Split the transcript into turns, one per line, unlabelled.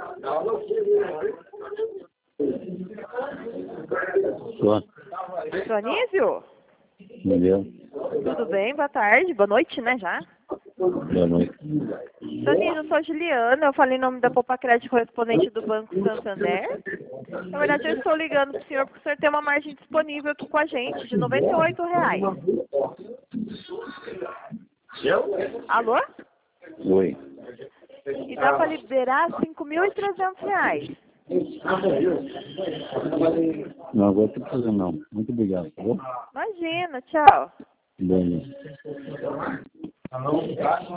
Só.
Seu Anísio?
Entendeu?
Tudo bem? Boa tarde. Boa noite, né, já?
Boa noite.
Seu Anísio, eu sou a Juliana. Eu falei em nome da Poupa Crédito, correspondente do Banco Santander. Na verdade, eu estou ligando para o senhor porque o senhor tem uma margem disponível aqui com a gente de R$ 98. Alô?
Oi.
E dá para liberar R$ 5.300.
Não, agora não tem problema não. Muito obrigado, tá bom?
Imagina, tchau.
Beleza.